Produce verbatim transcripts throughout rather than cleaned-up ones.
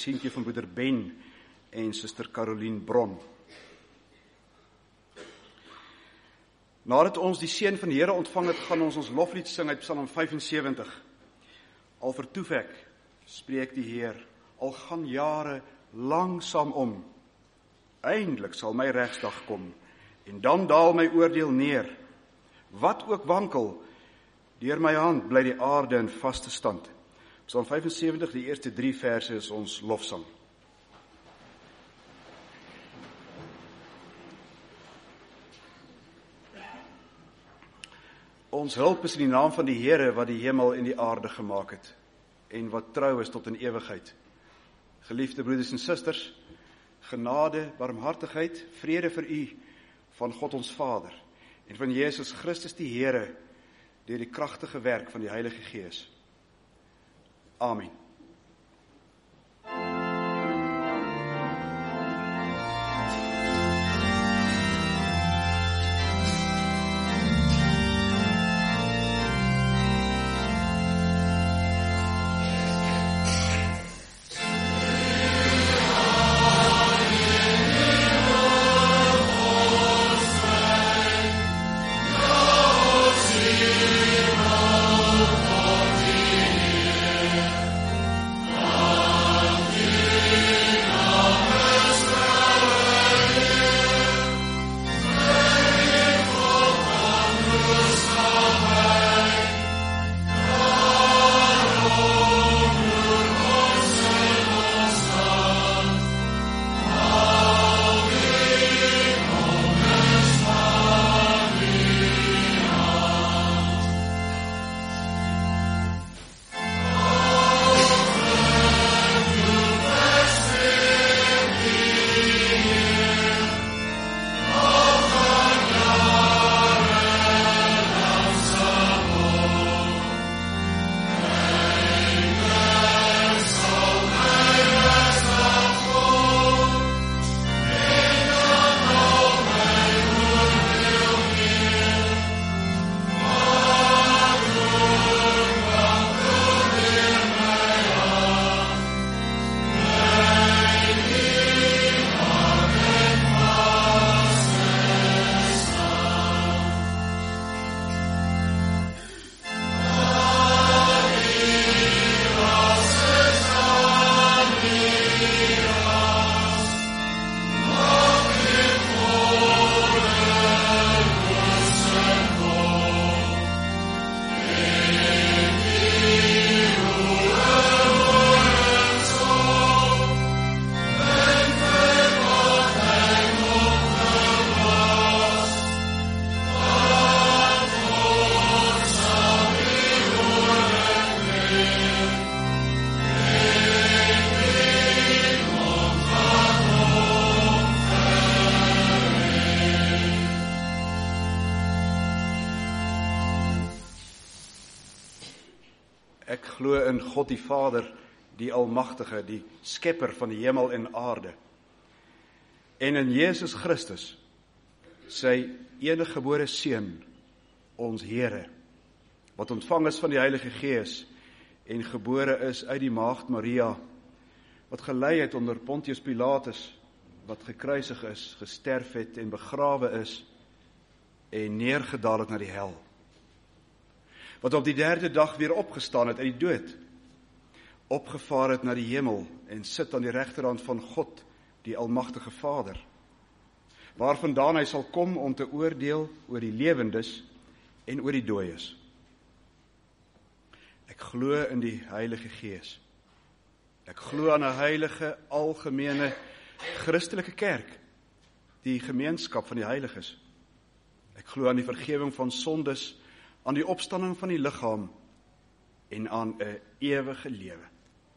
seentjie van broeder Ben en suster Caroline Bron. Nadat ons die seën van die Here ontvang het, gaan ons ons loflied sing uit Psalm vyfensewentig. Al vertoef ek, spreek die Heer, al gaan jare langsaam om. Eindelik sal my regsdag kom, en dan daal my oordeel neer. Wat ook wankel, deur my hand bly die aarde in vaste stand. Psalm vyfensewentig, die eerste drie verse is ons lofsang. Ons hulp is in die naam van die Here wat die hemel en die aarde gemaak het en wat trou is tot in ewigheid. Geliefde broeders en susters, genade, barmhartigheid, vrede vir u van God ons Vader en van Jesus Christus die Here deur die kragtige werk van die Heilige Gees. Amen. Ek glo in God die Vader, die Almagtige, die Skepper van die hemel en aarde. En in Jesus Christus, sy eniggebore Seun, ons Here, wat ontvang is van die Heilige Gees en gebore is uit die maagd Maria, wat gelei het onder Pontius Pilatus, wat gekruisig is, gesterf het en begrawe is en neergedaal het na die hel. Wat op die derde dag weer opgestaan het uit die dood, opgevaar het na die hemel en sit aan die regterhand van God, die Almagtige Vader, waarvandaan hy sal kom om te oordeel oor die lewendes en oor die dooies. Ek glo in die Heilige Gees. Ek glo aan 'n heilige, algemene, Christelike kerk, die gemeenskap van die heiliges. Ek glo aan die vergewing van sondes, aan die opstanding van die liggaam en aan 'n ewige lewe.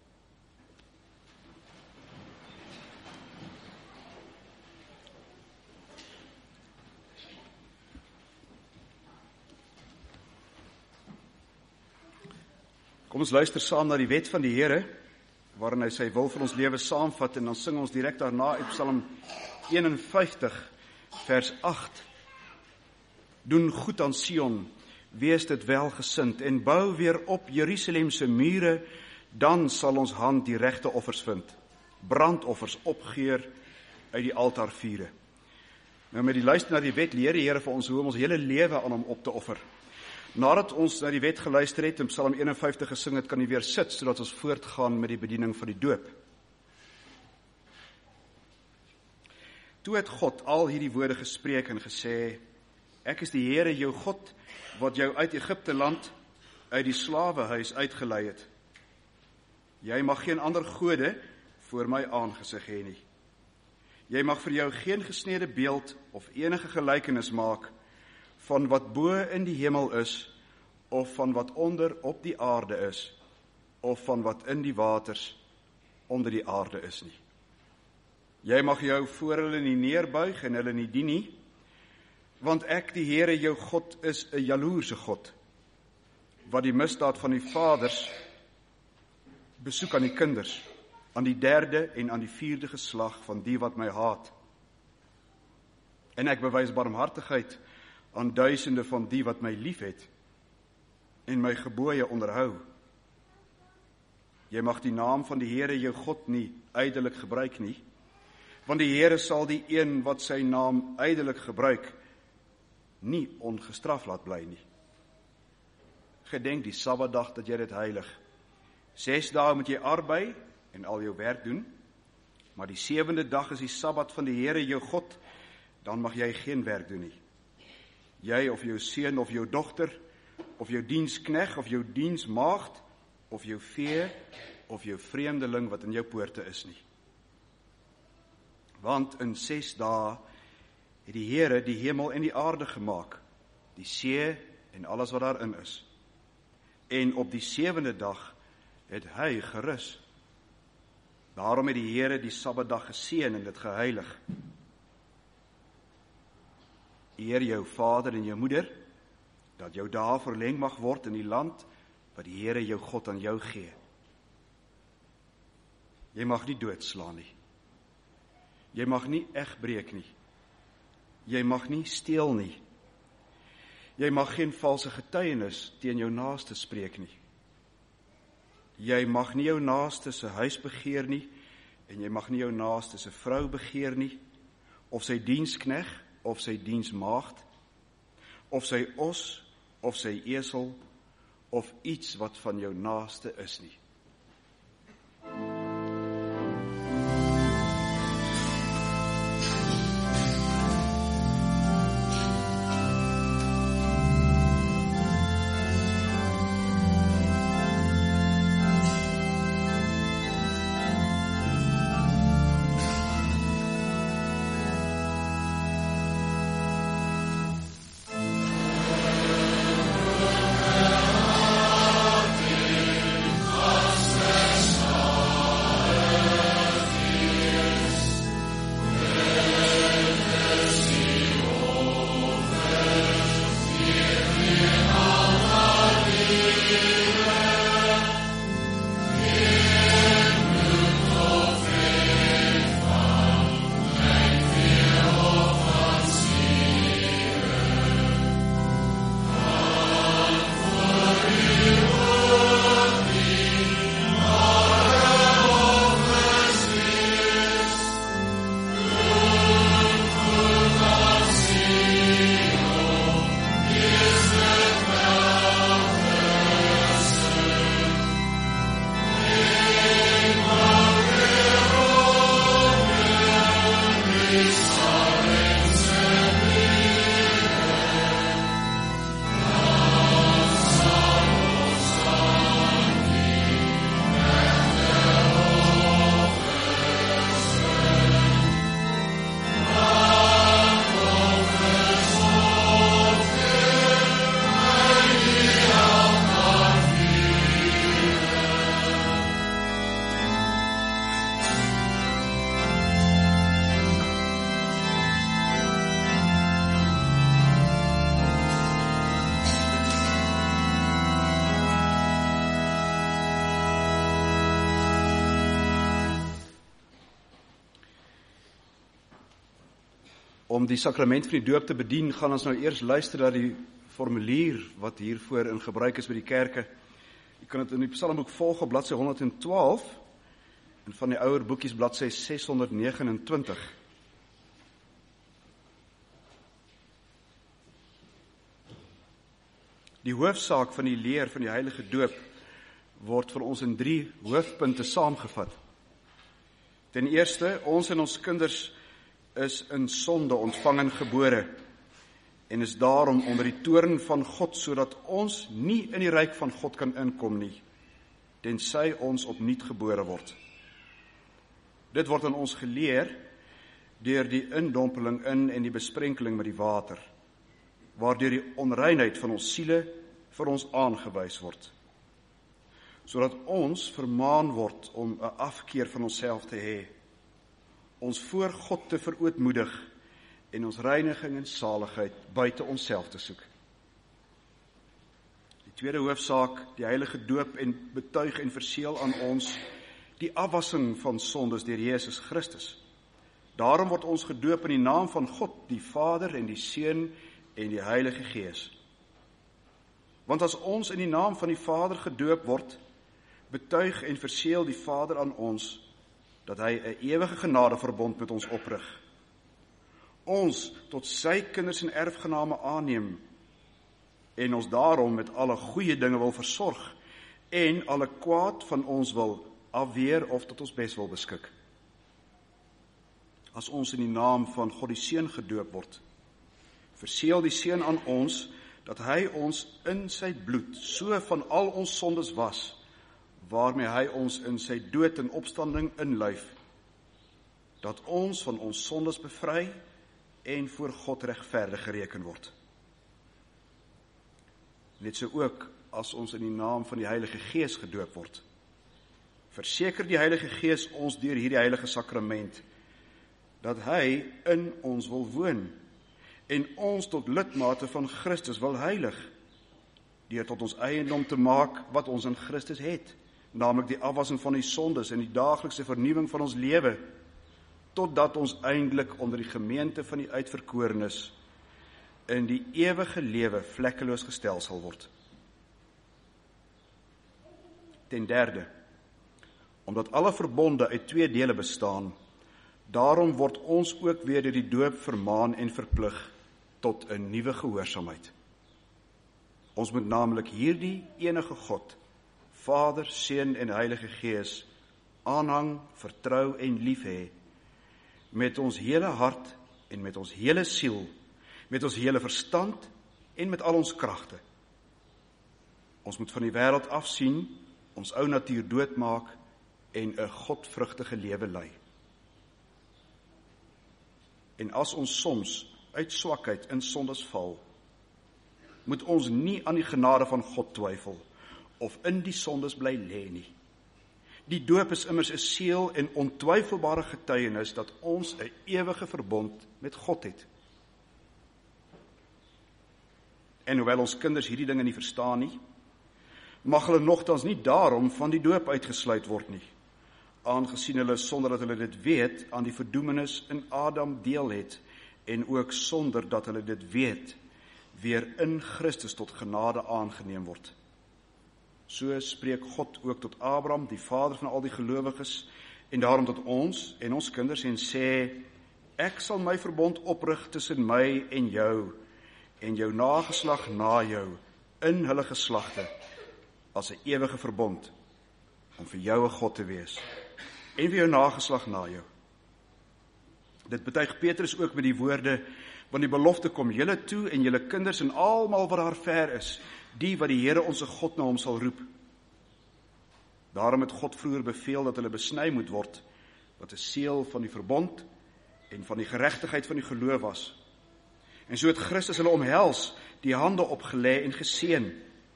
Kom ons luister saam na die wet van die Here, waarin hy sy wil vir ons lewe saamvat, en dan sing ons direk daarna uit Psalm eenenvyftig, vers agt. Doen goed aan Sion, wees dit welgesind, en bou weer op Jerusalem se mure, dan sal ons hand die regte offers vind. brandoffers opgeur uit die altaarvure. Nou met die luister na die wet leer die Here vir ons hoe om ons hele lewe aan hom op te offer. Nadat ons na die wet geluister het en Psalm een en vyftig gesing het, kan jy weer sit, sodat ons voortgaan met die bediening van die doop. Toe het God al hierdie woorde gespreek en gesê, ek is die Here jou God, wat jou uit Egipte land, uit die slawehuis uitgelei het. Jy mag geen ander gode voor my aangesig hê nie. Jy mag vir jou geen gesnede beeld of enige gelykenis maak van wat bo in die hemel is, of van wat onder op die aarde is, of van wat in die waters onder die aarde is nie. Jy mag jou voor hulle nie neerbuig en hulle nie dien nie, want ek, die Here jou God, is 'n jaloerse God, wat die misdaad van die vaders besoek aan die kinders, aan die derde en aan die vierde geslag van die wat my haat. En ek bewys barmhartigheid aan duisende van die wat my lief het en my gebooie onderhou. Jy mag die naam van die Here jou God nie ydelik gebruik nie, want die Here sal die een wat sy naam ydelik gebruik, nie ongestraf laat bly nie. Gedenk die Sabbatdag dat jy dit heilig. Ses dae moet jy arbei en al jou werk doen, maar die sewende dag is die Sabbat van die Here jou God, dan mag jy geen werk doen nie. Jy of jou seun of jou dogter, of jou dienskneg of jou diensmaagd, of jou vee, of jou vreemdeling wat in jou poorte is nie. Want in ses dae het die Here die hemel en die aarde gemaak, die see en alles wat daarin is. En op die sewende dag het hy gerus. Daarom het die Here die Sabbatdag geseën en dit geheilig. Eer jou vader en jou moeder, dat jou dae verleng mag word in die land wat die Here jou God aan jou gee. Jy mag nie doodslaan nie. Jy mag nie egbreek nie. Jy mag nie steel nie. Jy mag geen valse getuienis teen jou naaste spreek nie. Jy mag nie jou naaste se huis begeer nie, en jy mag nie jou naaste se vrou begeer nie, of sy dienskneg, of sy diensmaagd, of sy os, of sy esel, of iets wat van jou naaste is nie. Om die sakrament van die doop te bedien, gaan ons nou eers luister na die formulier wat hiervoor in gebruik is by die kerke. Jy kan dit in die Psalmboek volg op bladsy honderd twaalf, in van die ouer boekies bladsy ses honderd negenentwintig. Die hoofsaak van die leer van die heilige doop word vir ons in drie hoofpunte saamgevat. Ten eerste, ons en ons kinders is in sonde ontvang en gebore en is daarom onder die toorn van God, sodat ons nie in die ryk van God kan inkom nie, tensy ons opnuut gebore word. Dit word aan ons geleer deur die indompeling in en die besprenkeling met die water, waardeur die onreinheid van ons siele vir ons aangewys word, sodat ons vermaan word om 'n afkeer van onsself te hê, ons voor God te verootmoedig en ons reiniging en saligheid buite onsself te soek. Die tweede hoofsaak, die heilige doop en betuig en verseël aan ons die afwassing van sondes deur Jesus Christus. Daarom word ons gedoop in die naam van God, die Vader en die Seun en die Heilige Gees. Want as ons in die naam van die Vader gedoop word, betuig en verseël die Vader aan ons dat hy 'n ewige genadeverbond met ons oprig. Ons tot sy kinders en erfgename aanneem en ons daarom met alle goeie dinge wil versorg en alle kwaad van ons wil afweer of tot ons bes wil beskik. As ons in die naam van God die Seun gedoop word, verseël die Seun aan ons dat hy ons in sy bloed so van al ons sondes was, waarmee hy ons in sy dood en opstanding inlyf, dat ons van ons sondes bevry en voor God regverdig gereken word. Net so ook as ons in die naam van die Heilige Gees gedoop word, verseker die Heilige Gees ons deur hierdie heilige sakrament, dat hy in ons wil woon en ons tot lidmate van Christus wil heilig, deur tot ons eiendom te maak wat ons in Christus het, naamlik die afwassing van die sondes en die daaglikse vernuwing van ons lewe, totdat ons eindelik onder die gemeente van die uitverkorenes in die ewige lewe vlekkeloos gestel sal word. Ten derde, omdat alle verbonde uit twee dele bestaan, daarom word ons ook weer deur die doop vermaan en verplig tot 'n nuwe gehoorsaamheid. Ons moet naamlik hierdie enige God, Vader, Seun en Heilige Gees, aanhang, vertrou en lief hê, met ons hele hart en met ons hele siel, met ons hele verstand en met al ons kragte. Ons moet van die wêreld afsien, ons ou natuur doodmaak en 'n godvrugtige lewe lei. En as ons soms uit swakheid in sondes val, moet ons nie aan die genade van God twyfel of in die sondes bly lê nie. Die doop is immers 'n seël en ontwyfelbare getuienis dat ons 'n ewige verbond met God het. En hoewel ons kinders hierdie dinge nie verstaan nie, mag hulle nogtans nie daarom van die doop uitgesluit word nie, aangesien hulle sonder dat hulle dit weet aan die verdoemenis in Adam deel het en ook sonder dat hulle dit weet weer in Christus tot genade aangeneem word. So spreek God ook tot Abraham, die vader van al die gelowiges, en daarom tot ons en ons kinders en sê, ek sal my verbond oprig tussen my en jou en jou nageslag na jou in hulle geslagte as 'n ewige verbond om vir jou 'n God te wees en vir jou nageslag na jou. Dit betuig Petrus ook met die woorde, want die belofte kom julle toe en julle kinders en almal wat daar ver is, die wat die Here onsse God na hom sal roep. Daarom het God vroeër beveel dat hulle besny moet word, wat 'n seël van die verbond en van die geregtigheid van die geloof was. En so het Christus hulle omhels, die hande opgelê en geseën.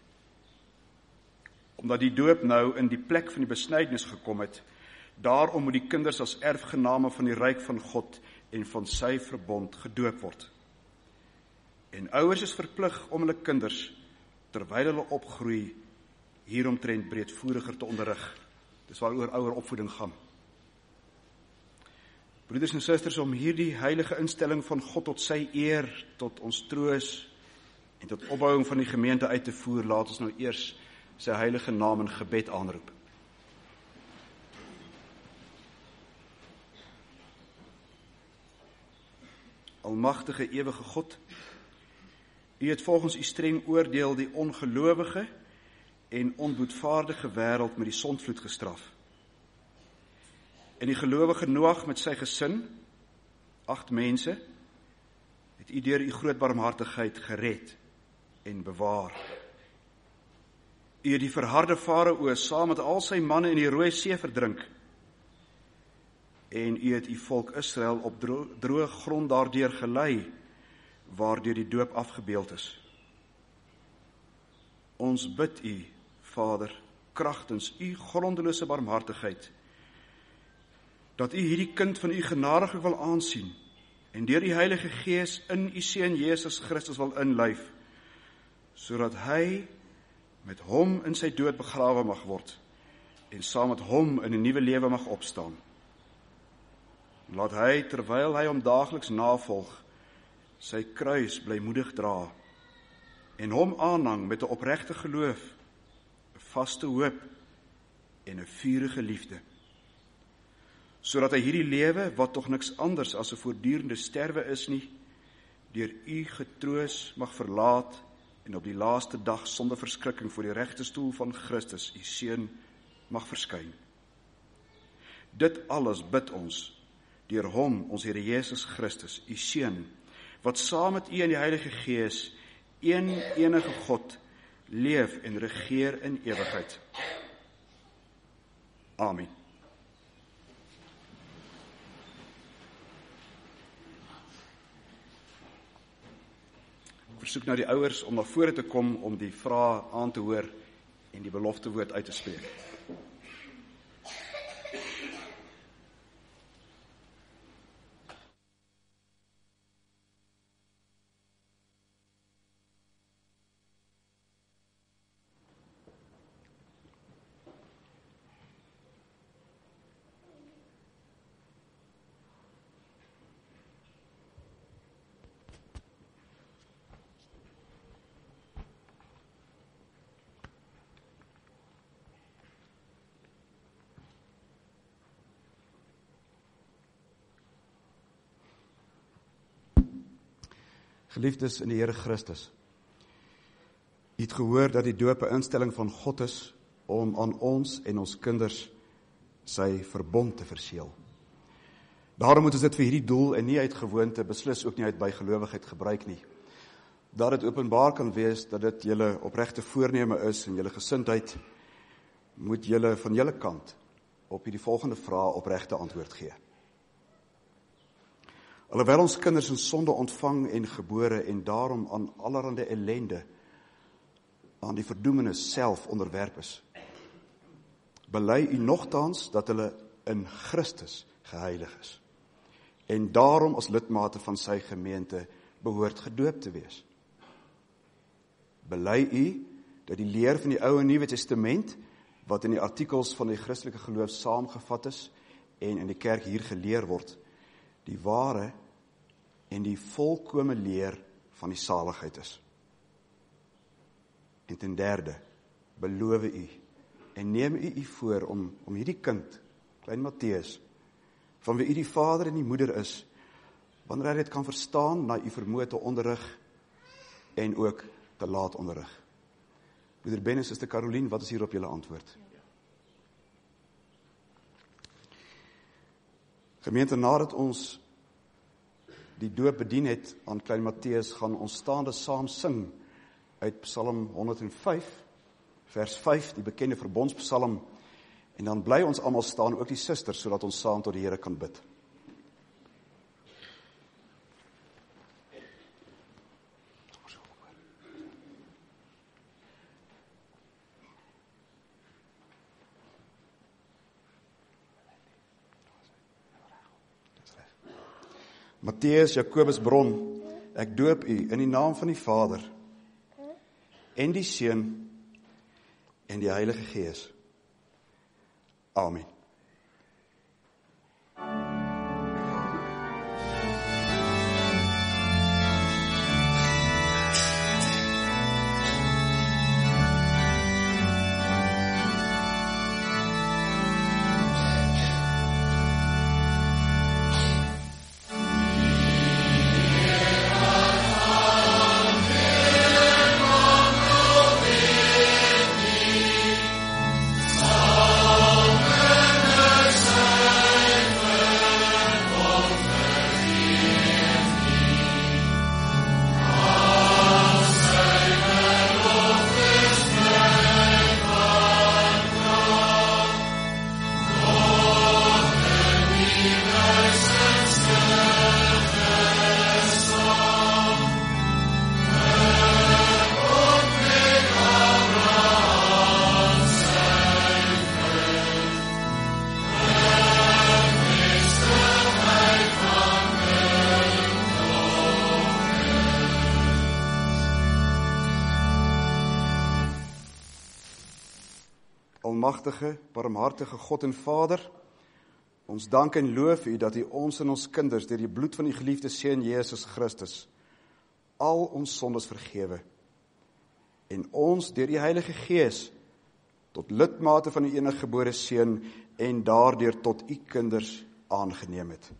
Omdat die doop nou in die plek van die besnydenis gekom het, daarom moet die kinders as erfgename van die ryk van God en van sy verbond gedoop word. En ouers is verplig om hulle kinders, terwyl hulle opgroei, hieromtrent breedvoeriger te onderrig. Dis waaroor ouer opvoeding gaan. Broeders en susters, om hierdie heilige instelling van God tot sy eer, tot ons troos en tot opbouing van die gemeente uit te voer, laat ons nou eers sy heilige naam in gebed aanroep. almagtige ewige God, U het volgens U streng oordeel die ongelowige en onboetvaardige wêreld met die sondvloed gestraf. En die gelowige Noag met sy gesin, agt mense, het U deur U groot barmhartigheid gered en bewaar. U het die verharde Farao saam met al sy manne in die Rooi See verdrink, en U het U volk Israel op dro droë grond daardeur gelei, waardeur die doop afgebeeld is. Ons bid U, Vader, kragtens U grondelose barmhartigheid, dat U hierdie kind van U genadiglik wil aansien, en deur die Heilige Gees in U Seun Jesus Christus wil inlyf, sodat hy met hom in sy dood begrawe mag word, en saam met hom in 'n nuwe lewe mag opstaan. Laat hy, terwyl hy hom daagliks navolg, sy kruis blymoedig dra, en hom aanhang met 'n opregte geloof, 'n vaste hoop en 'n vurige liefde, sodat hy hierdie lewe, wat tog niks anders as 'n voortdurende sterwe is nie, deur U getroos mag verlaat, en op die laaste dag sonder verskrikking voor die regte stoel van Christus, U Seun, mag verskyn. Dit alles bid ons, deur hom, ons Here Jesus Christus, U Seun, wat saam met U en die Heilige Gees, een enige God, leef en regeer in ewigheid. Amen. Ek versoek nou die ouers om na vore te kom om die vrae aan te hoor en die beloftewoord uit te spreek. Geliefdes in die Here Christus, U het gehoor dat die doop 'n instelling van God is om aan ons en ons kinders sy verbond te verseël. Daarom moet ons dit vir hierdie doel en nie uit gewoonte, beslis ook nie uit bygelowigheid gebruik nie. Dat dit openbaar kan wees dat dit julle opregte voorneme is en julle gesindheid, moet julle van julle kant op hierdie volgende vrae opregte antwoord gee. Alhoewel ons kinders in sonde ontvang en gebore en daarom aan allerhande ellende, aan die verdoemenis self onderwerp is, bely U nogtans dat hulle in Christus geheilig is, en daarom as lidmate van sy gemeente behoort gedoop te wees. Bely U dat die leer van die Ou en Nuwe Testament, wat in die artikels van die Christelike geloof saamgevat is en in die kerk hier geleer word, die ware en die volkome leer van die saligheid is. En ten derde, beloof U en neem U U voor om, om hierdie kind, klein Matteus, van wie U die vader en die moeder is, wanneer hy dit kan verstaan, na U vermoë te onderrig en ook te laat onderrig. Broeder Ben en Suster Caroline, wat is hier op julle antwoord? Gemeente, nadat ons die doop bedien het aan klein Matteus, gaan ons staande saam sing uit Psalm honderd en vyf, vers vyf, die bekende verbondspsalm, en dan bly ons almal staan, ook die susters, sodat ons saam tot die Here kan bid. Matteus, Jakobus bron, ek doop u in die naam van die Vader, en die Seun, en die Heilige Gees. Amen. Almagtige, barmhartige God en Vader, ons dank en loof U dat U ons en ons kinders deur die bloed van U geliefde Seun Jesus Christus al ons sondes vergewe en ons deur die Heilige Gees tot lidmate van U eniggebore Seun en daardeur tot U kinders aangeneem het.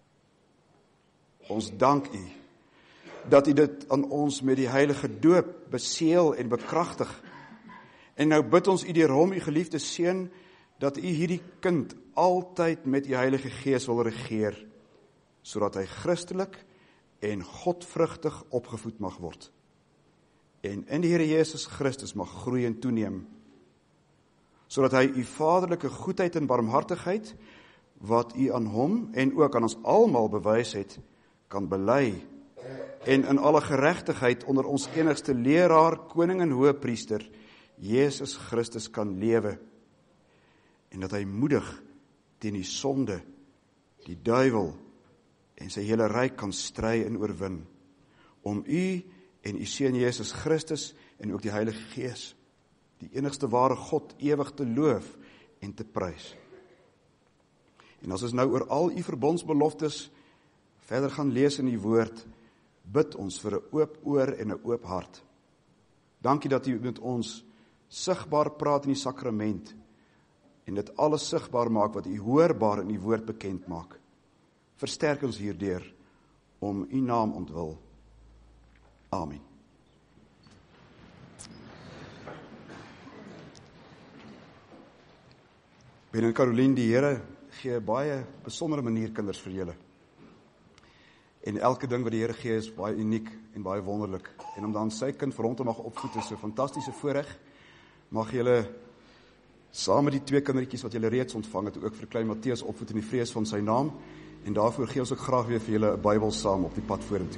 Ons dank U dat U dit aan ons met die heilige doop beseël en bekragtig. En nou bid ons U deur hom, U geliefde Seun, dat U hierdie kind altyd met U Heilige Gees wil regeer, sodat hy Christelik en godvrugtig opgevoed mag word. En in die Here Jesus Christus mag groei en toeneem, sodat hy U vaderlike goedheid en barmhartigheid, wat U aan hom en ook aan ons almal bewys het, kan bely, en in alle geregtigheid onder ons enigste leraar, koning en hoëpriester, Jesus Christus kan lewe, en dat hy moedig teen die sonde, die duiwel en sy hele ryk kan stry en oorwin, om U en U Seun Jesus Christus en ook die Heilige Gees, die enigste ware God, ewig te loof en te prys. En as ons nou oor al U verbondsbeloftes verder gaan lees in U woord, bid ons vir 'n oop oor en 'n oop hart. Dankie dat U met ons sigbaar praat in die sakrament en dit alles sigbaar maak wat U hoorbaar in U woord bekend maak. Versterk ons hierdeur om U naam ontwil. Amen. Ben en Caroline, die Here gee baie besondere manier kinders vir julle. En elke ding wat die Here gee is baie uniek en baie wonderlik. En om dan sy kind vir hom te mag opvoed is so 'n fantastiese voorreg. Mag julle saam met die twee kindertjies wat julle reeds ontvang het, ook vir klein Matteus opvoed in die vrees van sy naam. En daarvoor gee ons ook graag weer vir julle 'n Bybel saam op die pad vorentoe.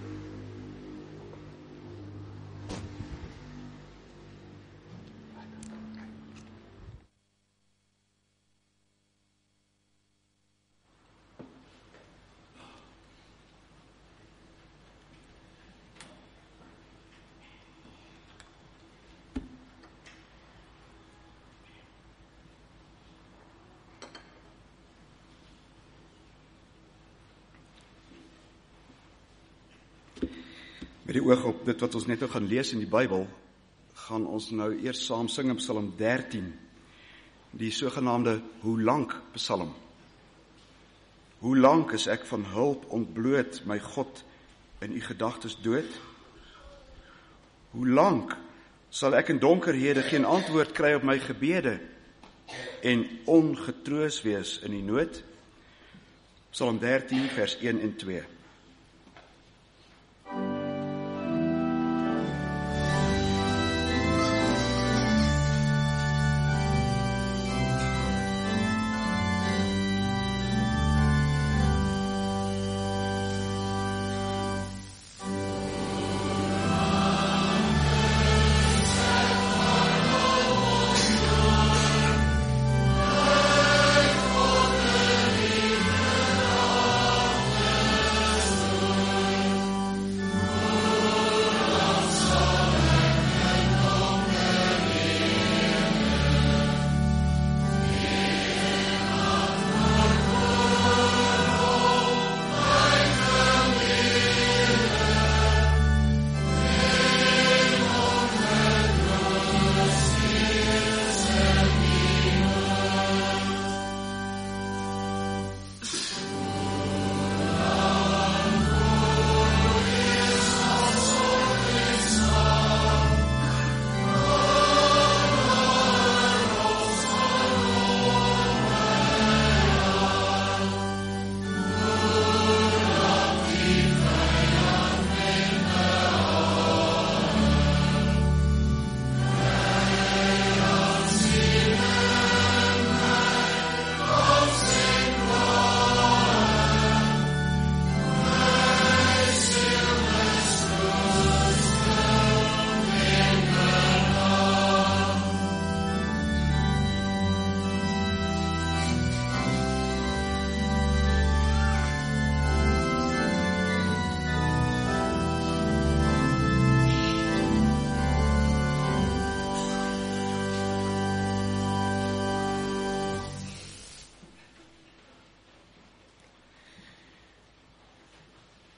Met die oog op dit wat ons net nou gaan lees in die Bybel, gaan ons nou eers saam sing in Psalm dertien, die sogenaamde Hoe lank Psalm. Hoe lank is ek van hulp ontbloot, my God, in U gedagtes dood? Hoe lank sal ek in donkerhede geen antwoord kry op my gebede en ongetroos wees in die nood? Psalm dertien vers een en twee.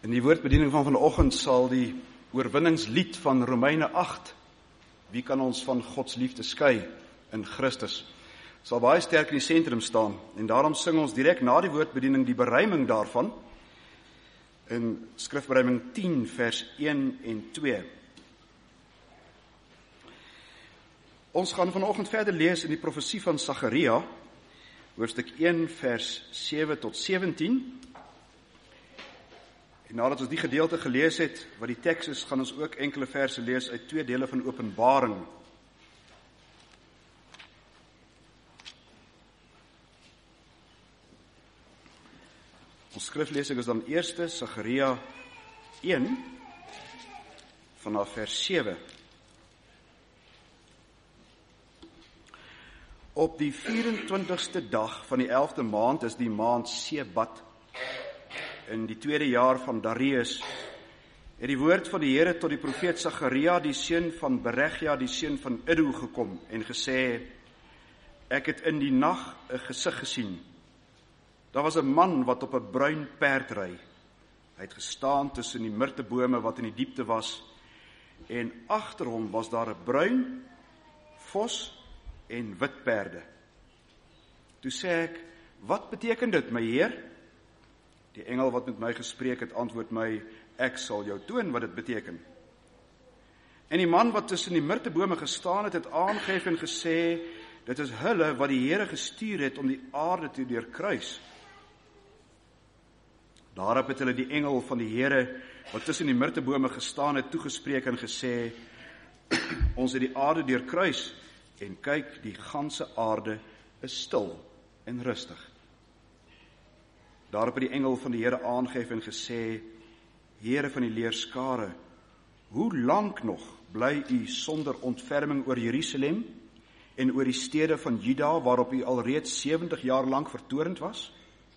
In die woordbediening van vanoggend sal die oorwinningslied van Romeine agt, wie kan ons van Gods liefde skei in Christus, sal baie sterk in die sentrum staan, en daarom sing ons direk na die woordbediening die beruiming daarvan, in skrifberuiming tien vers een en twee. Ons gaan vanoggend verder lees in die profesie van Sagaria, hoofstuk een vers sewe tot sewentien, en nadat ons die gedeelte gelees het, wat die teks is, gaan ons ook enkele verse lees uit twee dele van Openbaring. Ons skriflesing is dan eerste Sagaria een, vanaf vers sewe. Op die vyf-en-twintigste dag van die elfde maand is die maand Sebat, in die tweede jaar van Darius, het die woord van die Here tot die profeet Sagaria, die seun van Berechia, die seun van Iddo, gekom en gesê, ek het in die nag 'n gesig gesien. Daar was 'n man wat op 'n bruin perd ry. Hy het gestaan tussen die mirtebome wat in die diepte was, en agter hom was daar 'n bruin, vos en wit perde. Toe sê ek, wat beteken dit, my Heer? Die engel wat met my gespreek het, antwoord my, ek sal jou toon wat dit beteken. En die man wat tussen die mirtebome gestaan het, het aangeef en gesê, dit is hulle wat die Here gestuur het om die aarde te deurkruis. Daarop het hulle die engel van die Here, wat tussen die mirtebome gestaan het, toegespreek en gesê, ons het die aarde deurkruis, en kyk, die ganse aarde is stil en rustig. Daarop het die engel van die Here aangeef en gesê, Here van die leerskare, hoe lank nog bly u sonder ontferming oor Jerusalem en oor die stede van Juda, waarop u alreeds sewentig jaar lank vertorend was?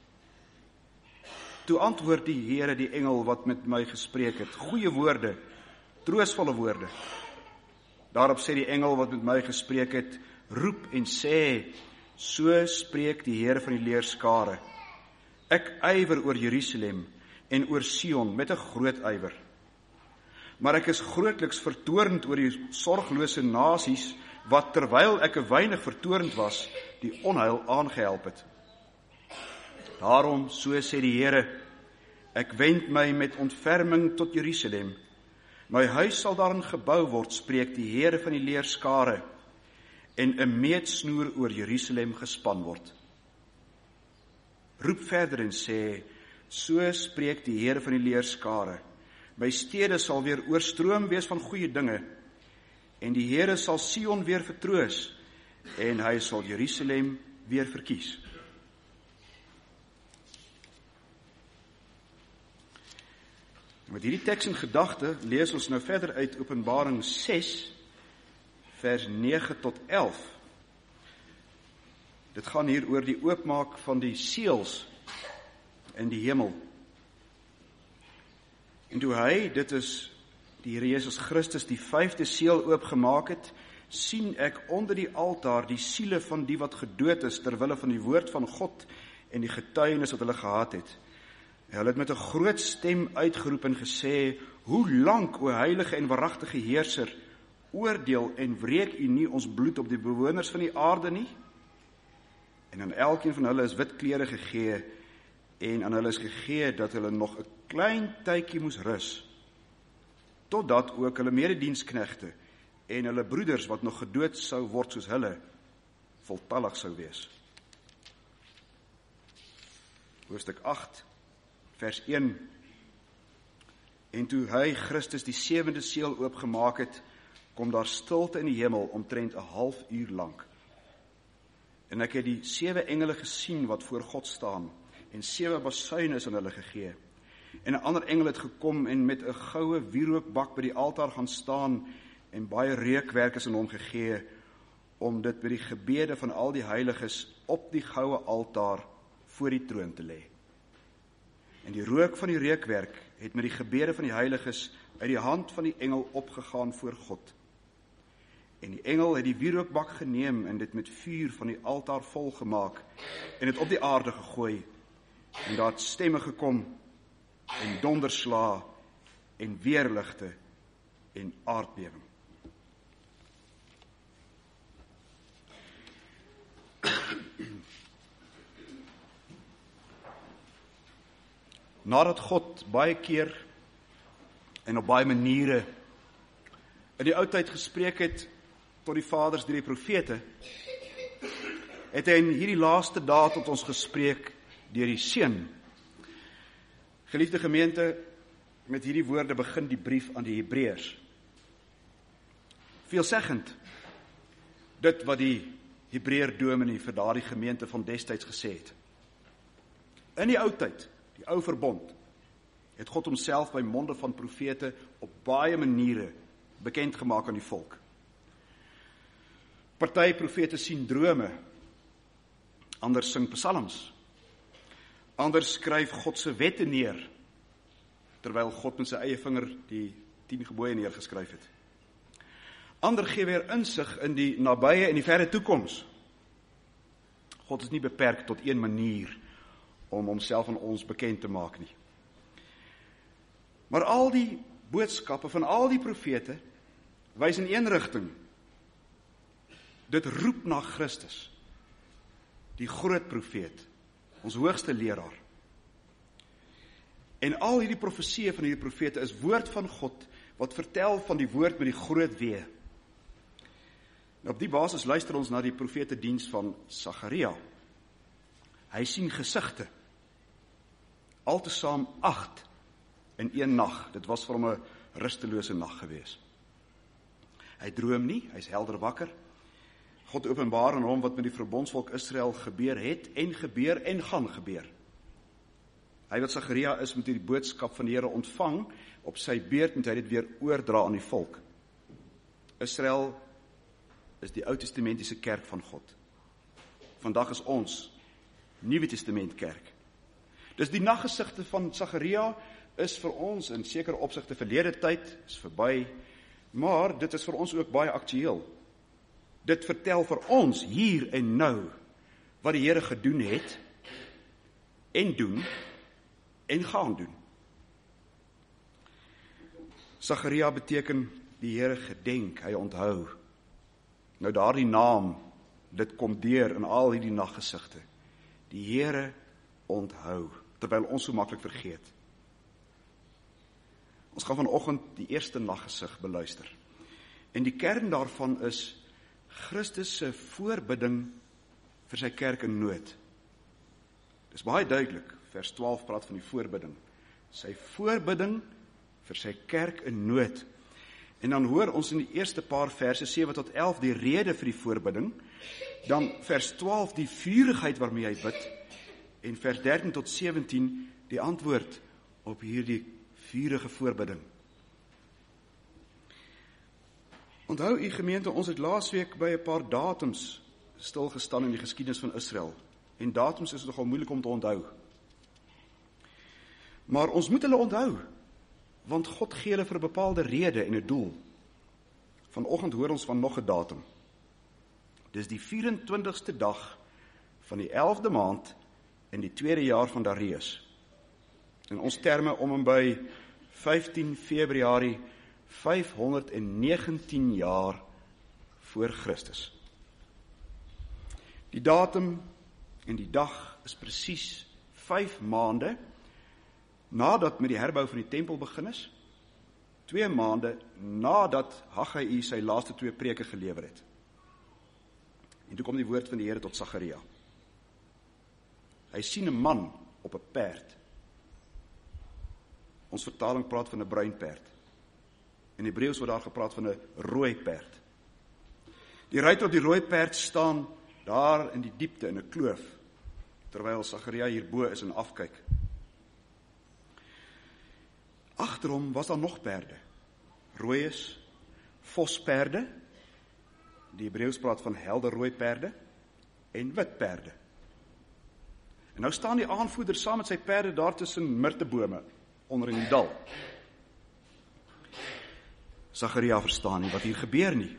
Toe antwoord die Here die engel wat met my gespreek het, goeie woorde, troostvolle woorde. Daarop sê die engel wat met my gespreek het, roep en sê, so spreek die Here van die leerskare, ek ywer oor Jerusalem en oor Sion met 'n groot ywer. Maar ek is grootliks vertoornd oor die sorglose nasies, wat terwyl ek 'n weinig vertoornd was, die onheil aangehelp het. Daarom, so sê die Here, ek wend my met ontferming tot Jerusalem. My huis sal daarin gebou word, spreek die Here van die leerskare, en 'n meetsnoer oor Jerusalem gespan word. Roep verder en sê, so spreek die Here van die leerskare, my stede sal weer oorstroom wees van goeie dinge, en die Here sal Sion weer vertroos, en hy sal Jerusalem weer verkies. Met hierdie teks in gedagte lees ons nou verder uit Openbaring ses, vers nege tot elf. Dit gaan hier oor die oopmaak van die seels in die hemel. En toe hy, dit is die Here Jesus Christus, die vyfde seel oopgemaak het, sien ek onder die altaar die siele van die wat gedood is, terwille van die woord van God en die getuienis wat hulle gehad het. Hulle het met 'n groot stem uitgeroep en gesê, hoe lank, o heilige en waaragtige heerser, oordeel en wreek u nie ons bloed op die bewoners van die aarde nie? En aan elkeen van hulle is wit klere gegee, en aan hulle is gegee dat hulle nog 'n klein tydjie moes rus, totdat ook hulle medediensknegte en hulle broeders wat nog gedood sou word soos hulle, voltallig sou wees. Hoofstuk agt, vers een. En toe hy, Christus, die sewende seel oopgemaak het, kom daar stilte in die hemel omtrent 'n half uur lank. En ek het die sewe engele gesien wat voor God staan, en sewe basuine is aan hulle gegee. En 'n ander engel het gekom en met 'n goue wierookbak by die altaar gaan staan, en baie reukwerk is aan hom gegee, om dit by die gebede van al die heiliges op die goue altaar voor die troon te lê. En die rook van die reukwerk het met die gebede van die heiliges uit die hand van die engel opgegaan voor God. En die engel het die wierookbak geneem en dit met vuur van die altaar volgemaak en het op die aarde gegooi. En daar het stemme gekom, en donderslae en weerligte en aardbewing. Nadat God baie keer en op baie maniere in die ou tyd gespreek het tot die vaders deur die profete, het hy in hierdie laaste dae tot ons gespreek deur die Seun. Geliefde gemeente, met hierdie woorde begin die brief aan die Hebreërs. Veelzeggend, dit wat die Hebreër dominee vir daardie gemeente van destyds gesê het. In die ou tyd, die ou verbond, het God homself by monde van profete op baie maniere bekend gemaak aan die volk. Party profete sien drome, ander sing psalms, ander skryf God se wette neer, terwyl God met sy eie vinger die tien gebooie neergeskryf het. Ander gee weer insig in die nabye en die verre toekoms. God is nie beperk tot een manier om homself aan ons bekend te maak nie. Maar al die boodskappe van al die profete wys in een rigting. Dit roep na Christus, die groot profeet, ons hoogste leraar. En al hierdie profesieë van hierdie profete is woord van God, wat vertel van die woord met die groot wee. En op die basis luister ons na die profetediens van Sagaria. Hy sien gesigte, altesaam agt in een nag. Dit was vir hom 'n rustelose nag gewees. Hy droom nie, hy's helder wakker. God openbaar aan hom wat met die verbondsvolk Israel gebeur het en gebeur en gaan gebeur. Hy wat Sagaria is, moet die boodskap van die Here ontvang, op sy beurt moet hy dit weer oordra aan die volk. Israel is die Ou Testamentiese kerk van God. Vandag is ons Nuwe Testament kerk. Dus die naggesigte van Sagaria is vir ons in sekere opsigte verlede tyd, is verby, maar dit is vir ons ook baie aktueel. Dit vertel vir ons hier en nou wat die Here gedoen het en doen en gaan doen. Sagaria beteken die Here gedenk, hy onthou. Nou daardie naam, dit kom deur in al hierdie naggesigte. Die Here onthou, terwyl ons so maklik vergeet. Ons gaan vanoggend die eerste naggesig beluister. En die kern daarvan is Christus se voorbidding vir sy kerk in nood. Dis baie duidelik, vers twaalf praat van die voorbidding. Sy voorbidding vir sy kerk in nood. En dan hoor ons in die eerste paar verse sewe tot elf die rede vir die voorbidding, dan vers twaalf die vurigheid waarmee hy bid, en vers dertien tot sewentien die antwoord op hierdie vurige voorbidding. Onthou u gemeente, ons het laasweek by 'n paar datums stilgestaan in die geskiedenis van Israel. En datums is nogal moeilik om te onthou. Maar ons moet hulle onthou, want God gee hulle vir 'n bepaalde rede en 'n doel. Vanoggend hoor ons van nog 'n datum. Dis die vyf-en-twintigste dag van die elfde maand in die tweede jaar van Darius. In ons terme om en by vyftien Februarie vyfhonderdnegentien jaar voor Christus. Die datum en die dag is presies vyf maande nadat met die herbou van die tempel begin is, twee maande nadat Haggai sy laaste twee preke gelewer het. En toe kom die woord van die Here tot Sagaria. Hy sien 'n man op 'n perd. Ons vertaling praat van 'n bruin perd. In Hebreëus word daar gepraat van 'n rooi perd. Die ruiter op die rooi perd staan daar in die diepte in 'n kloof, terwyl Sagaria hierbo is en afkyk. Agter hom was daar nog perde. Rooies, vosperde, die Hebreëus praat van helder rooi perde, en wit perde. En nou staan die aanvoerder saam met sy perde daar tussen mirtebome, onder in die dal. Sagaria verstaan nie wat hier gebeur nie.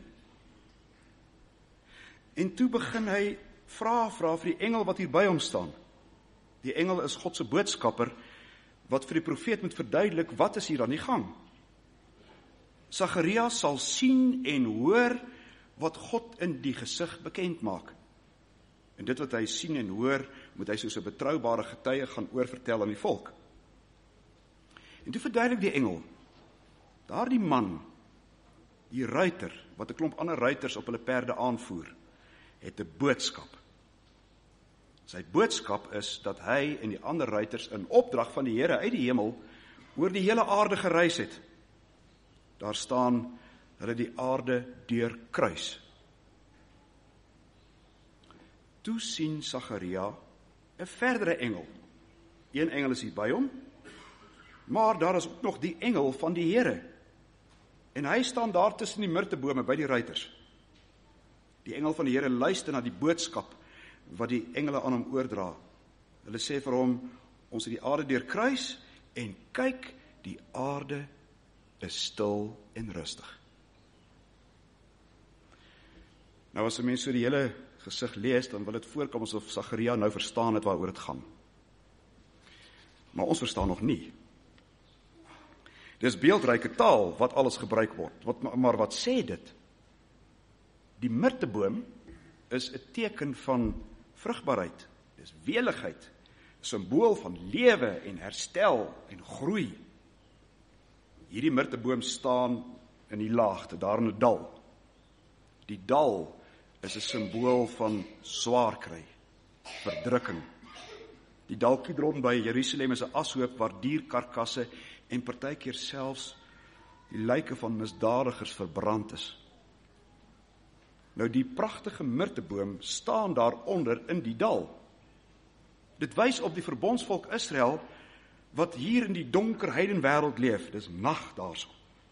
En toe begin hy vra vra vir die engel wat hier by hom staan. Die engel is God se boodskapper, wat vir die profeet moet verduidelik, wat is hier aan die gang? Sagaria sal sien en hoor wat God in die gesig bekend maak. En dit wat hy sien en hoor, moet hy soos 'n betroubare getuie gaan oorvertel aan die volk. En toe verduidelik die engel, daardie man, die ruiter, wat 'n klomp ander ruiters op hulle perde aanvoer, het 'n boodskap. Sy boodskap is dat hy en die ander ruiters in opdrag van die Here uit die hemel oor die hele aarde gereis het. Daar staan, hulle die aarde deurkruis. Toe sien Sagaria 'n verdere engel. Een engel is hier by hom, maar daar is ook nog die engel van die Here. En hy staan daar tussen die myrtebome by die ruiters. Die engel van die Here luister na die boodskap wat die engele aan hom oordra. Hulle sê vir hom, ons het die aarde deurkruis en kyk, die aarde is stil en rustig. Nou as 'n mens so die hele gesig lees, dan wil dit voorkom asof Sagaria nou verstaan het waaroor dit gaan. Maar ons verstaan nog nie. Dis beeldryke taal wat alles gebruik word. Wat, maar wat sê dit? Die myrteboom is 'n teken van vrugbaarheid. Dis weligheid, 'n simbool van lewe en herstel en groei. Hierdie myrteboom staan in die laagte, daar in 'n dal. Die dal is 'n simbool van swaar kry, verdrukking. Die dal Kidron by Jerusalem is 'n ashoop waar dierkarkasse en partykeer selfs die lyke van misdadigers verbrand is. Nou die pragtige myrteboom staan daaronder in die dal. Dit wys op die verbondsvolk Israel wat hier in die donker heidenwêreld leef. Dis nag daarso.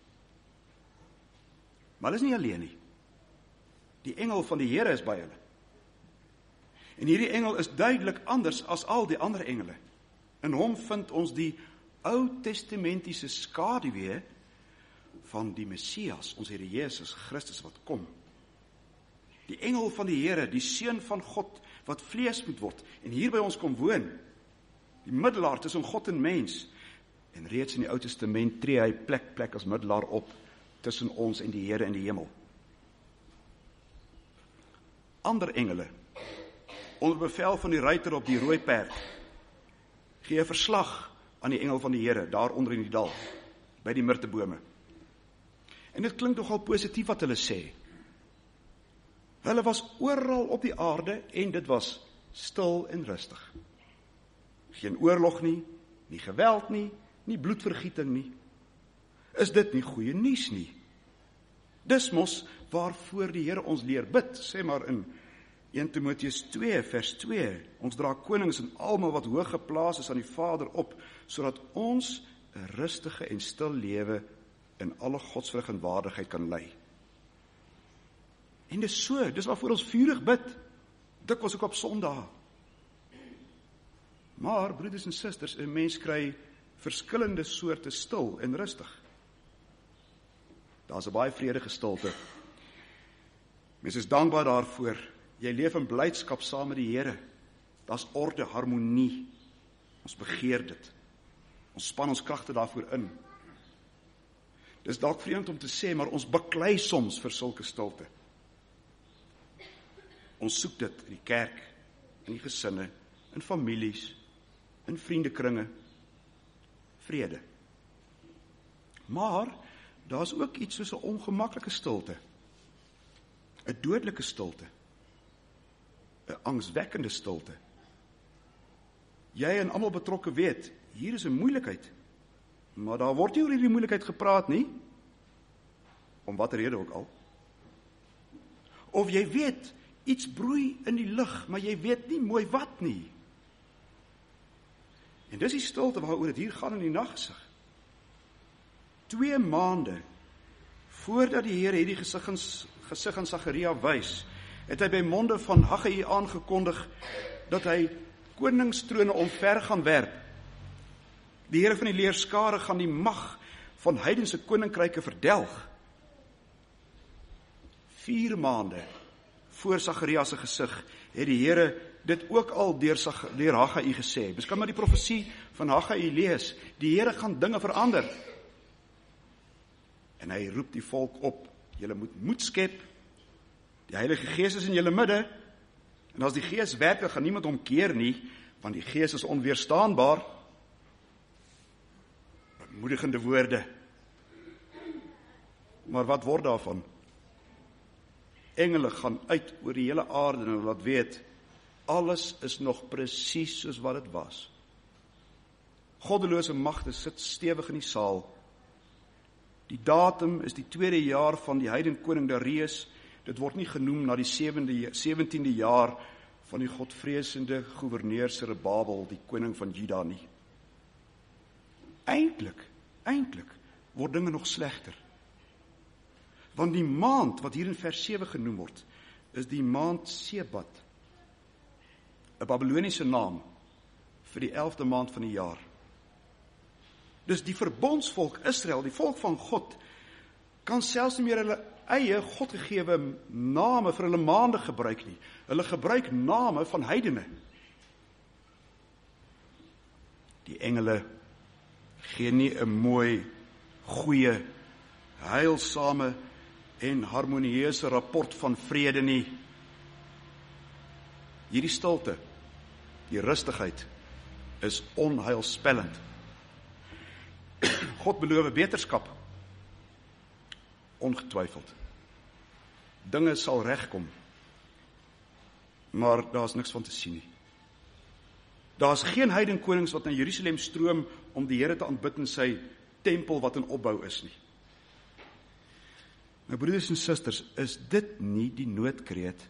Maar hulle is nie alleen nie. Die engel van die Here is by hulle. En hierdie engel is duidelik anders as al die ander engele. In hom vind ons die Ou Testamentiese skaduwee van die Messias, ons Here Jesus Christus wat kom. Die engel van die Here, die seun van God wat vlees moet word en hier by ons kom woon. Die middelaar tussen God en mens. En reeds in die Ou Testament tree hy plek plek as middelaar op tussen ons en die Here in die hemel. Ander engele, onder bevel van die ruiter op die rooi perd, gee 'n verslag aan die engel van die Here, daar onder in die dal, by die myrtebome. En dit klink nogal positief wat hulle sê. Hulle was oral op die aarde en dit was stil en rustig. Geen oorlog nie, nie geweld nie, nie bloedvergieting nie. Is dit nie goeie nuus nie? Dis mos waarvoor die Here ons leer bid, sê maar in Eerste Timoteus twee vers twee, ons dra konings en almal wat hoog geplaas is aan die Vader op, sodat ons 'n rustige en stil lewe in alle godsvrug en waardigheid kan lei. En dis so, dis waarvoor ons vurig bid, dikwels ook op Sondag. Maar, broeders en susters, 'n mens kry verskillende soorte stil en rustig. Daar's 'n baie vredige stilte. Mens is dankbaar daarvoor. Jy leef in blydskap saam met die Here. Daar's orde, harmonie. Ons begeer dit. Ons span ons kragte daarvoor in. Dis dalk vreemd om te sê, maar ons baklei soms vir sulke stilte. Ons soek dit in die kerk, in die gesinne, in families, in vriendekringe. Vrede. Maar daar's ook iets soos 'n ongemaklike stilte. 'n Dodelike stilte. 'n Angswekkende stilte. Jy en almal betrokke weet, hier is 'n moeilikheid. Maar daar word nie oor hierdie moeilikheid gepraat nie. Om watter rede ook al. Of jy weet, iets broei in die lug, maar jy weet nie mooi wat nie. En dis die stilte waaroor dit hier gaan in die naggesig. Twee maande voordat die Here hierdie gesig in, gesig in Sagaria wys, het hy by monde van Haggai aangekondig dat hy koningstrone omver gaan werp. Die Here van die leerskare gaan die mag van heidense koninkryke verdelg. Vier maande voor Sagaria se gesig het die Here dit ook al deur, deur Haggai gesê. Mens kan maar die profesie van Haggai lees. Die Here gaan dinge verander. En hy roep die volk op, julle moet moed skep, die Heilige Gees is in julle midde, en as die Gees werk, dan gaan niemand omkeer nie, want die Gees is onweerstaanbaar. Bemoedigende woorde. Maar wat word daarvan? Engele gaan uit oor die hele aarde, en wat weet, alles is nog presies soos wat het was. Goddelose magte sit stewig in die saal. Die datum is die tweede jaar van die heidenkoning Darius. Dit word nie genoem na die sewentiende jaar van die godvreesende gouverneur Zerubbabel, die koning van Juda nie. Eintlik, eintlik word dinge nog slegter. Want die maand wat hier in vers sewe genoem word, is die maand Sebat, 'n Babyloniese naam vir die elfde maand van die jaar. Dus die verbondsvolk Israel, die volk van God, kan selfs nie meer hulle eie godgegewe name vir hulle maande gebruik nie. Hulle gebruik name van heidene. Die engele gee nie 'n mooi, goeie, heilsame en harmonieuse rapport van vrede nie. Hierdie stilte, die rustigheid, is onheilspellend. God beloof beterskap, ongetwyfeld. Dinge sal regkom, maar daar is niks van te sien nie. Daar is geen heidenkonings wat na Jerusalem stroom om die Here te aanbid in sy tempel wat in opbou is nie. Nou broeders en susters, is dit nie die noodkreet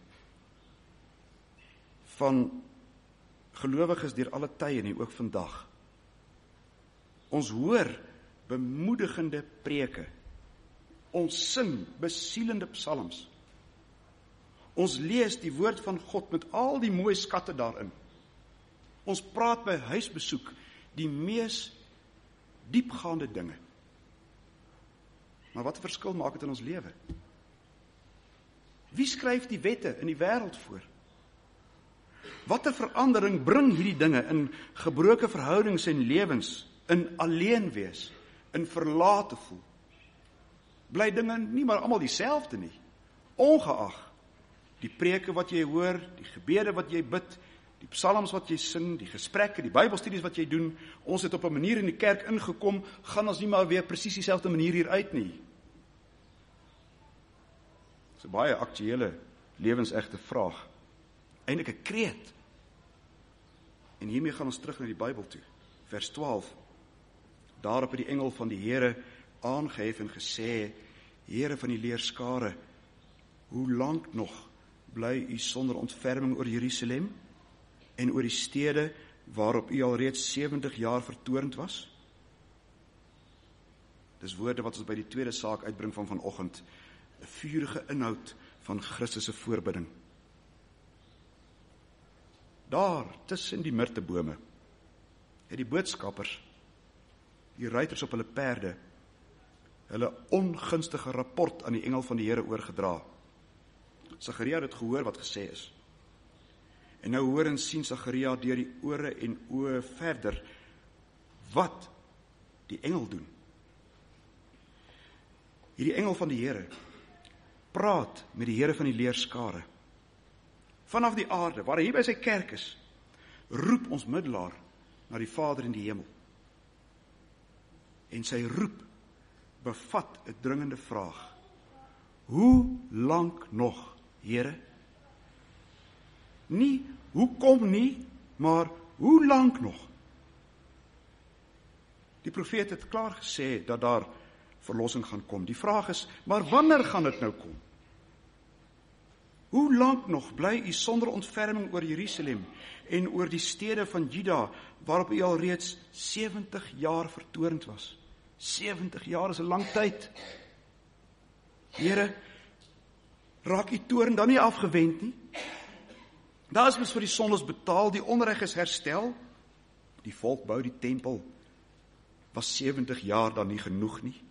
van gelowiges deur alle tye nie, ook vandag? Ons hoor bemoedigende preke. Ons sing besielende psalms. Ons lees die woord van God met al die mooi skatte daarin. Ons praat by huisbesoek die mees diepgaande dinge. Maar wat 'n verskil maak dit in ons lewe? Wie skryf die wette in die wêreld voor? Wat 'n verandering bring hierdie dinge in gebroke verhoudings en lewens, in alleen wees, in verlate voel? Bly dinge nie maar almal dieselfde nie. Ongeag die preke wat jy hoor, die gebede wat jy bid, die psalms wat jy sing, die gesprekke, die Bybelstudies wat jy doen, ons het op 'n manier in die kerk ingekom, gaan ons nie maar weer presies dieselfde manier hier uit nie. Dis 'n baie aktuele, lewensegte vraag. Eintlik 'n kreet. En hiermee gaan ons terug na die Bybel toe. Vers twaalf. Daarop het die engel van die Here aangehef en gesê, Here van die leerskare, hoe lank nog bly u sonder ontferming oor Jerusalem en oor die stede waarop u al reeds sewentig jaar vertoornd was? Dis woorde wat ons by die tweede saak uitbring van vanoggend, 'n vurige inhoud van Christus se voorbidding. Daar, tussen die mirtebome, het die boodskappers, die ruiters op hulle perde, hulle ongunstige rapport aan die engel van die Here oorgedra. Sagaria het gehoor wat gesê is. En nou hoor en sien Sagaria deur die ore en oë verder wat die engel doen. Hierdie engel van die Here praat met die Here van die leerskare. Vanaf die aarde, waar hy hier by sy kerk is, roep ons middelaar na die Vader in die hemel. En sy roep bevat 'n dringende vraag. Hoe lank nog, Here? Nie, hoekom nie, maar hoe lank nog? Die profeet het klaar gesê dat daar verlossing gaan kom. Die vraag is, maar wanneer gaan dit nou kom? Hoe lank nog bly u sonder ontferming oor Jerusalem en oor die stede van Juda, waarop u al reeds sewentig jaar vertoornd was? sewentig jaar is 'n lang tyd. Here, raak u toorn dan nie afgewend nie? Daar is mens vir die sondes betaal, die onreg is herstel. Die volk bou die tempel. Was sewentig jaar dan nie genoeg nie?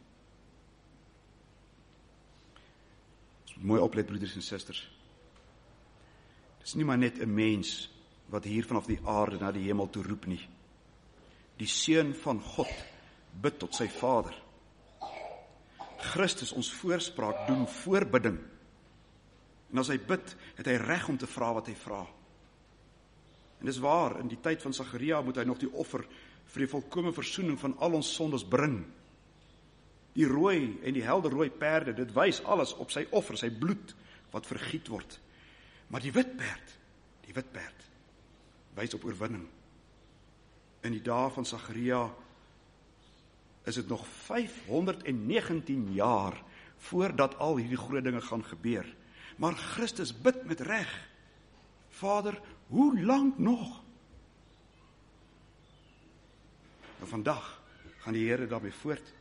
Ons moet mooi oplet, broeders en susters. Dis nie maar net 'n mens wat hier vanaf die aarde na die hemel toe roep nie. Die Seun van God bid tot sy Vader. Christus, ons voorspraak, doen voorbidding. En as hy bid, het hy reg om te vra wat hy vra. En dis waar, in die tyd van Sagaria moet hy nog die offer vir die volkome versoening van al ons sondes bring. Die rooi en die helder rooi perde, dit wys alles op sy offer, sy bloed, wat vergiet word. Maar die wit perd, die wit perd, wys op oorwinning. In die dae van Sagaria is dit nog vyfhonderdnegentien jaar voordat al hierdie groot dinge gaan gebeur. Maar Christus bid met reg. Vader, hoe lank nog? Nou vandag gaan die Here daarmee voort.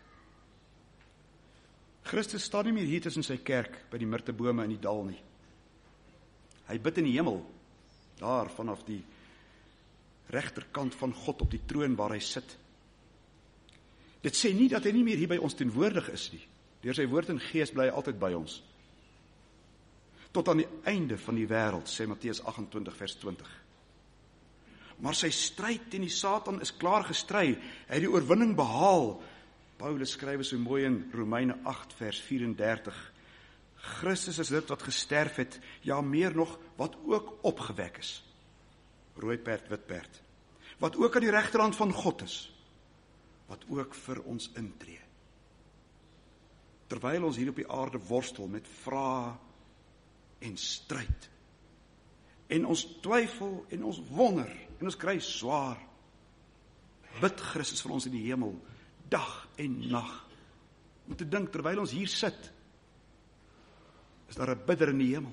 Christus staan nie meer hier tussen sy kerk by die mirtebome in die dal nie. Hy bid in die hemel, daar vanaf die regterkant van God op die troon waar hy sit. Dit sê nie dat hy nie meer hier by ons teenwoordig is nie. Deur sy woord en gees bly hy altyd by ons. Tot aan die einde van die wêreld, sê Matteus agt-en-twintig vers twintig. Maar sy stryd teen die Satan is klaar gestry. Hy het die oorwinning behaal. Paulus skryf so mooi in Romeine agt vers vyf-en-dertig. Christus is dit wat gesterf het, ja meer nog, wat ook opgewek is. Rooi perd, wit perd. Wat ook aan die regterhand van God is. Wat ook vir ons intree. Terwyl ons hier op die aarde worstel met vrae en stryd. En ons twyfel en ons wonder en ons kry swaar. Bid Christus vir ons in die hemel, dag en nag. Om te dink, terwyl ons hier sit, is daar 'n bidder in die hemel.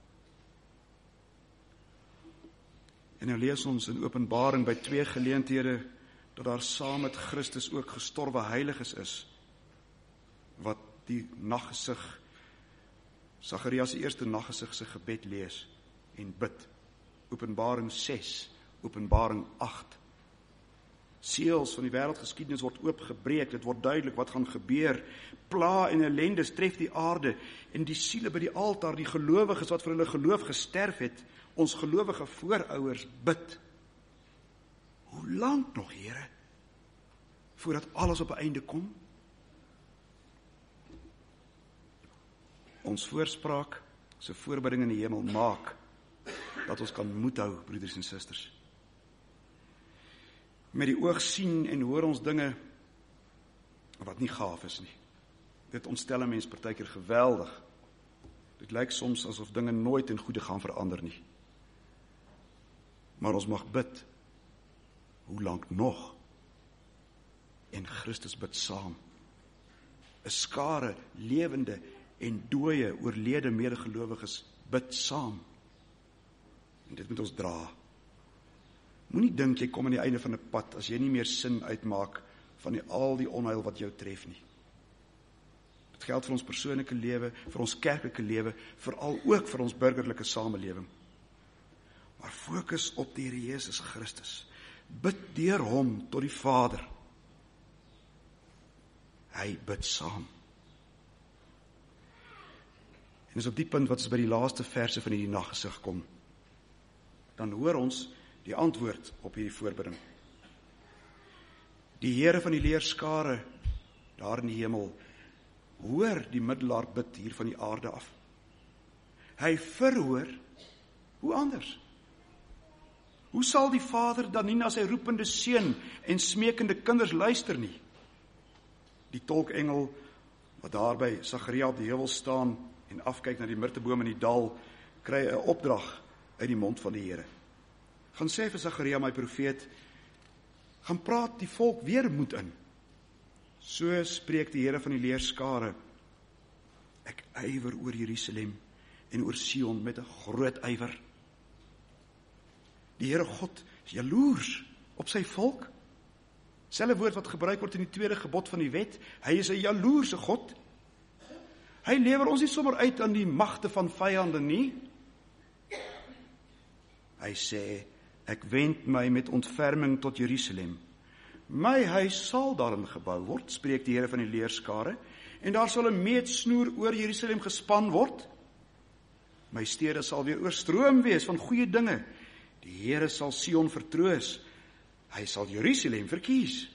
En nou lees ons in Openbaring by twee geleenthede, dat daar saam met Christus ook gestorwe heiliges is, wat die naggesig, Sagaria se eerste naggesig se gebed lees en bid. Openbaring ses, Openbaring agt. Seels van die wêreldgeskiedenis word oopgebreek, dit word duidelik wat gaan gebeur. Pla en ellende tref die aarde en die siele by die altaar, die gelowiges wat vir hulle geloof gesterf het, ons gelowige voorouers bid. Hoe lank nog, Here, voordat alles op 'n einde kom? Ons voorspraak, se voorbidding in die hemel maak, dat ons kan moed hou, broeders en susters. Met die oog sien en hoor ons dinge, wat nie gaaf is nie. Dit ontstel 'n mens partykeer geweldig. Dit lyk soms asof dinge nooit in goeie gaan verander nie. Maar ons mag bid, hoe lank nog? En Christus bid saam. 'n Skare lewende en dooie, oorlede medegelowiges bid saam. En dit moet ons dra. Moenie dink jy kom aan die einde van 'n pad as jy nie meer sin uitmaak van die, al die onheil wat jou tref nie. Dit geld vir ons persoonlike lewe, vir ons kerklike lewe, veral ook vir ons burgerlike samelewing. Maar fokus op die Here Jesus Christus. Bid deur hom tot die Vader. Hy bid saam. En is op die punt wat ons by die laaste verse van hierdie naggesig kom. Dan hoor ons die antwoord op hierdie voorbidding. Die Here van die leerskare daar in die hemel hoor die middelaar bid hier van die aarde af. Hy verhoor, hoe anders? Hoe sal die Vader dan nie na sy roepende seun en smekende kinders luister nie? Die tolkengel wat daar by Sagaria op die heuwel staan en afkyk na die mirteboom in die dal, kry 'n opdrag uit die mond van die Here. Gaan sê vir Sagaria, my profeet, gaan praat die volk weer moed in. So spreek die Here van die leerskare. Ek ywer oor Jerusalem en oor Sion met 'n groot ywer. Die Here God is jaloers op sy volk. Selfe woord wat gebruik word in die tweede gebod van die wet. Hy is 'n jaloerse God. Hy lewer ons nie sommer uit aan die magte van vyande nie. Hy sê, ek wend my met ontferming tot Jerusalem. My huis sal daarin gebou word, spreek die Here van die leerskare, en daar sal 'n meetsnoer oor Jerusalem gespan word. My stede sal weer oorstroom wees van goeie dinge. Die Here sal Sion vertroos. Hy sal Jerusalem verkies.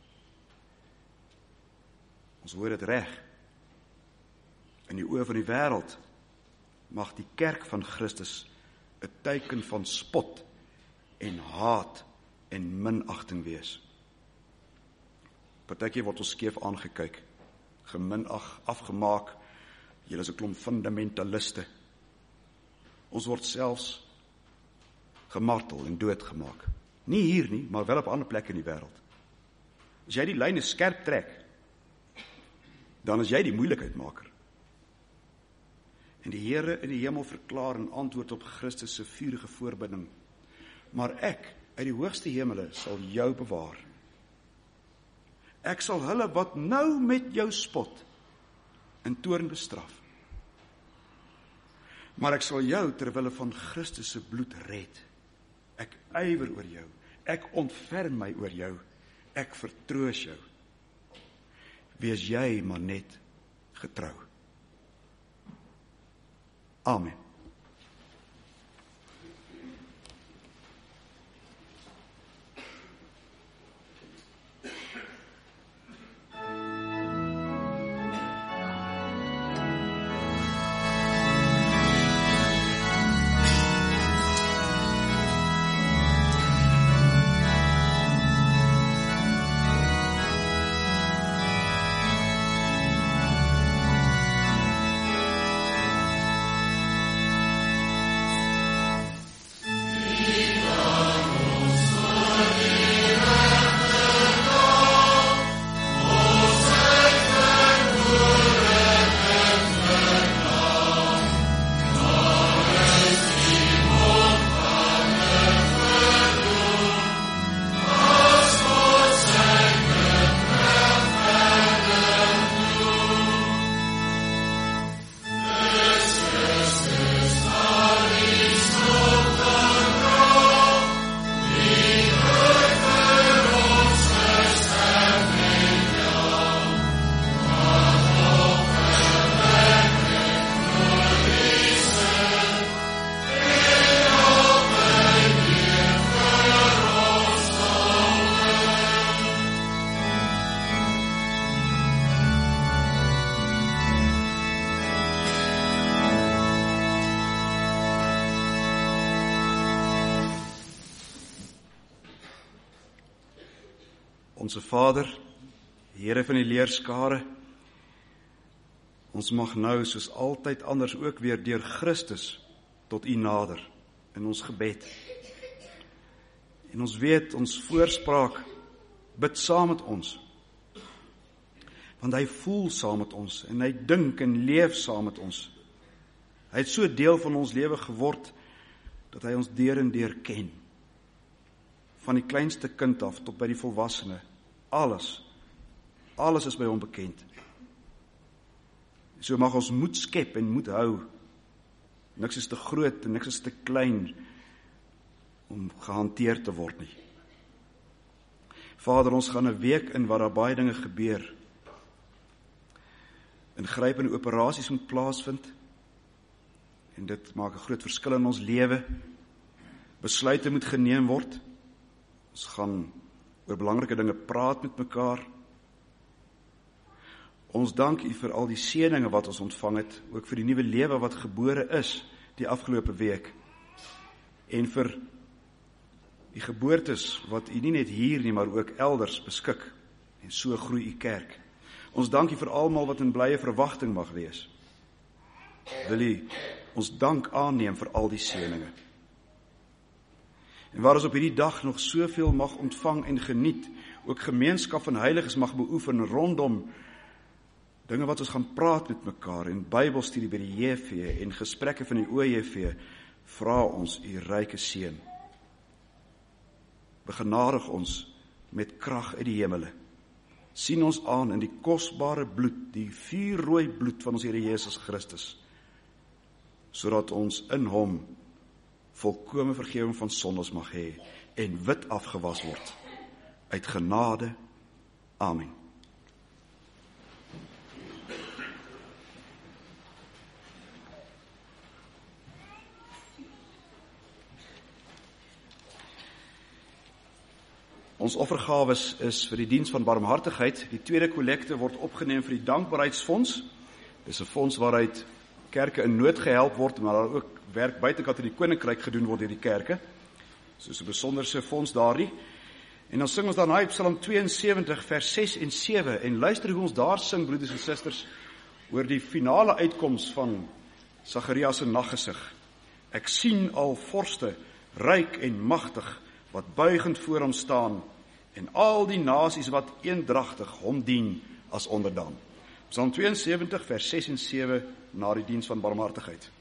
Ons hoor dit reg. In die oë van die wêreld mag die kerk van Christus 'n teken van spot en haat en minagting wees. Partykeer word ons skeef aangekyk, geminag, afgemaak, julle is 'n klomp fundamentaliste. Ons word selfs gemartel en doodgemaak. Nie hier nie, maar wel op ander plekke in die wêreld. As jy die lyne skerp trek, dan is jy die moeilikheidmaker. En die Here in die hemel verklaar in antwoord op Christus se vurige voorbinding, maar ek uit die hoogste hemele sal jou bewaar. Ek sal hulle wat nou met jou spot in toorn bestraf. Maar ek sal jou terwille van Christus se bloed red. Ek ywer oor jou, ek ontferm my oor jou, ek vertroos jou. Wees jy maar net getrou. Amen. Onse Vader, Here van die leerskare, ons mag nou soos altyd anders ook weer deur Christus tot U nader in ons gebed. En ons weet, ons voorspraak bid saam met ons, want hy voel saam met ons en hy dink en leef saam met ons. Hy het so deel van ons lewe geword dat hy ons deur en deur ken. Van die kleinste kind af tot by die volwassene. Alles, alles is by hom bekend. So mag ons moed skep en moed hou. Niks is te groot en niks is te klein om gehanteer te word nie. Vader, ons gaan 'n week in waar daar baie dinge gebeur. Ingrypende operasies moet plaasvind. En dit maak 'n groot verskil in ons lewe. Besluite moet geneem word. Ons gaan oor belangrike dinge praat met mekaar. Ons dank U vir al die seëninge wat ons ontvang het, ook vir die nuwe lewe wat gebore is die afgelope week. En vir die geboortes wat U nie net hier nie, maar ook elders beskik. En so groei U kerk. Ons dank U vir almal wat in blye verwagting mag wees. Wil U ons dank aanneem vir al die seëninge. En waar ons op hierdie dag nog soveel mag ontvang en geniet, ook gemeenskap van heiliges mag beoefen rondom dinge wat ons gaan praat met mekaar en Bybelstudie by die J V en gesprekke van die O J V, vra ons U ryke seën. Begenadig ons met krag uit die hemele. Sien ons aan in die kosbare bloed, die vuurrooi bloed van ons Here Jesus Christus, sodat ons in hom volkome vergewing van sondes mag hê en wit afgewas word uit genade. Amen. Ons offergawes is vir die diens van barmhartigheid. Die tweede kollekte word opgeneem vir die dankbaarheidsfonds. Dis 'n fonds waaruit kerke in nood gehelp word, maar daar ook werk buitekant in die koninkryk gedoen word deur die kerke. Soos 'n besonderse fonds daardie. En dan sing ons daarna Psalm twee en sewentig vers ses en sewe en luister hoe ons daar sing, broeders en susters, oor die finale uitkoms van Sagaria se naggesig. Ek sien al vorste, ryk en magtig, wat buigend voor hom staan, en al die nasies wat eendragtig hom dien as onderdaan. Psalm twee en sewentig vers ses en sewe na die diens van barmhartigheid.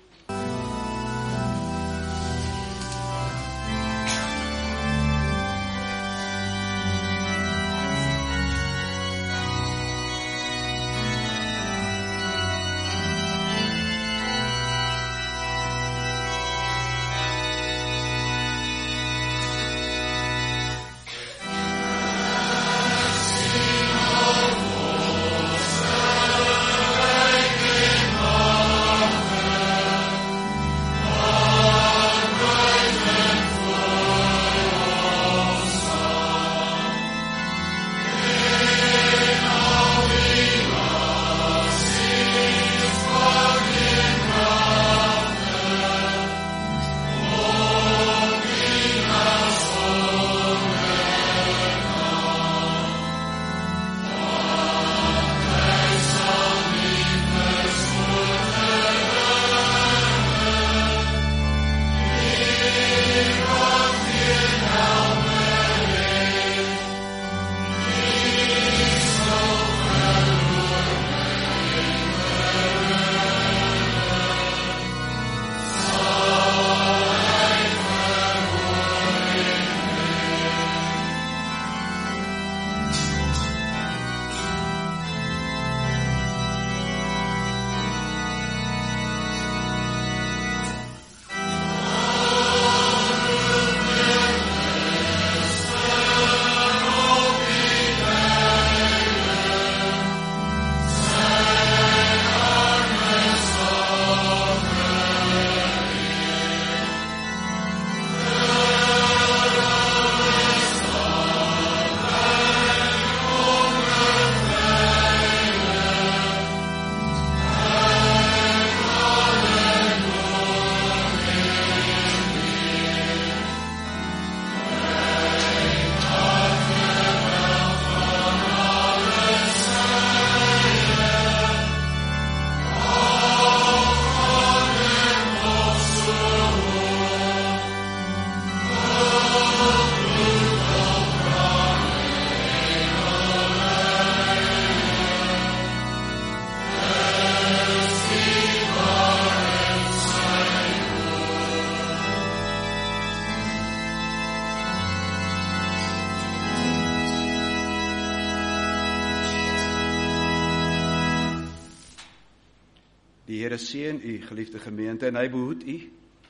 Die Here seën u, geliefde gemeente, en hy behoed u.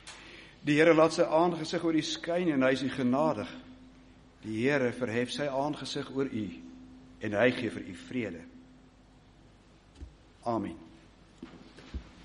Die Here laat sy aangesig oor u skyn en hy is u genadig. Die Here verhef sy aangesig oor u en hy gee vir u vrede. Amen.